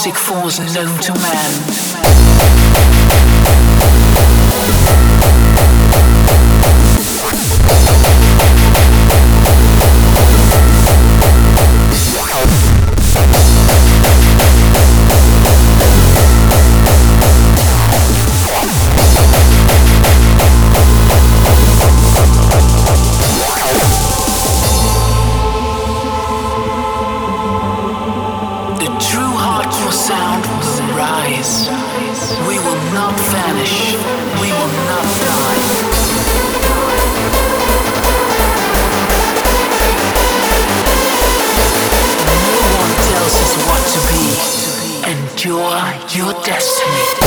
music force known to man. We will not vanish. We will not die. No one tells us what to be. Endure your destiny.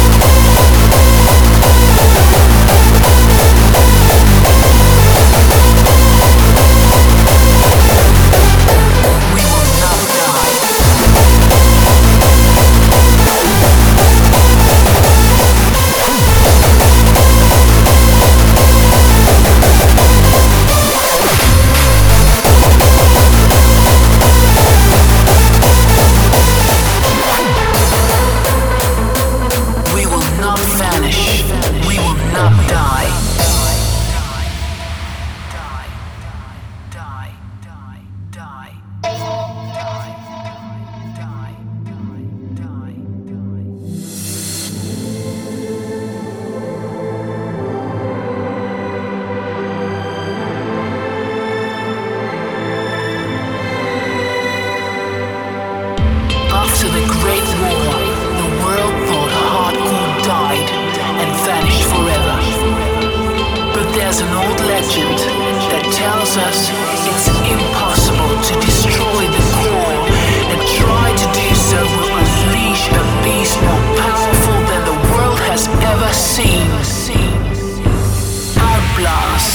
After the Great War, the world thought hardcore died and vanished forever. But there's an old legend that tells us it's impossible to destroy the core, and try to do so will unleash a beast more powerful than the world has ever seen. Outblast.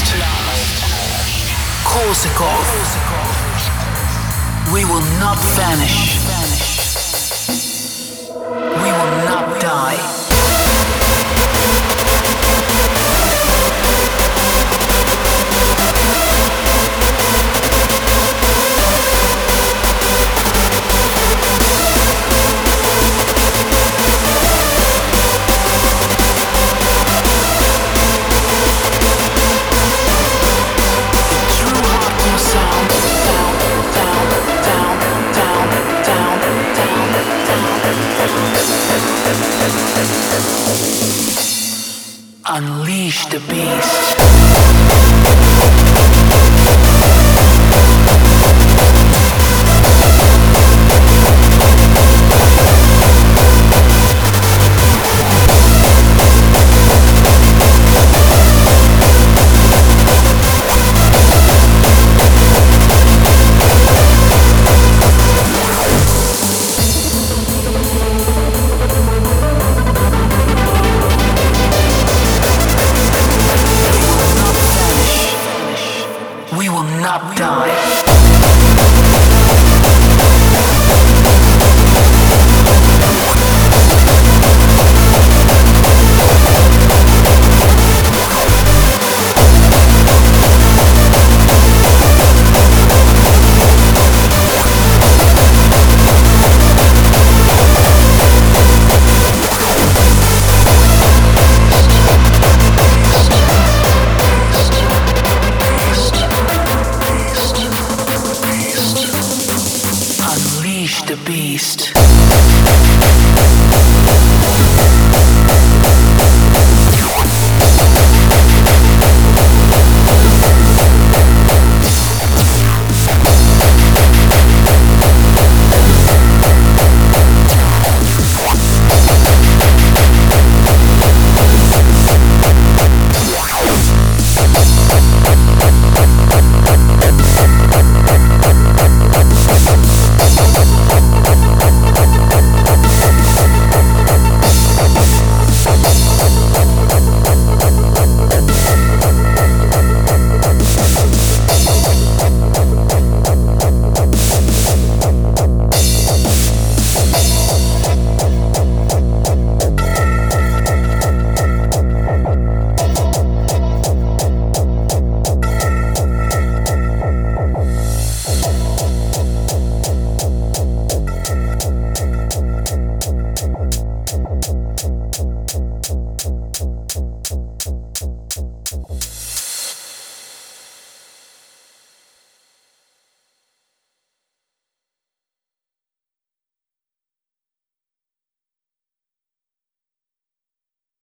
Korsakov. We will not vanish. We will not die. True hardcore sound. Down, down, down, down, down, down. Unleash the beast. We will not die. Unleash the beast.